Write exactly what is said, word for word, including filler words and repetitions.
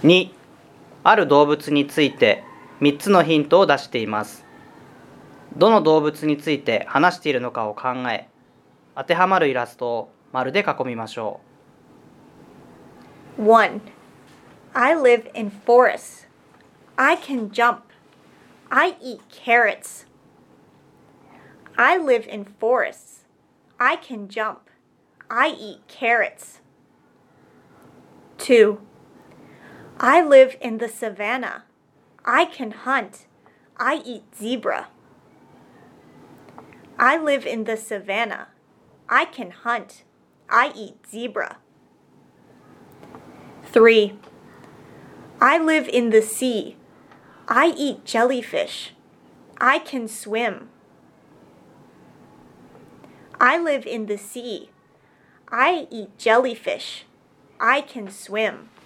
に、ある動物についてみっつのヒントを出しています。どの動物について話しているのかを考え、当てはまるイラストを丸で囲みましょう。one. I live in forests. I can jump. I eat carrots. I live in forests. I can jump. I eat carrots. two. I live in the savannah. I can hunt. I eat zebra. I live in the savannah. I can hunt. I eat zebra. three. I live in the sea. I eat jellyfish. I can swim. I live in the sea. I eat jellyfish. I can swim.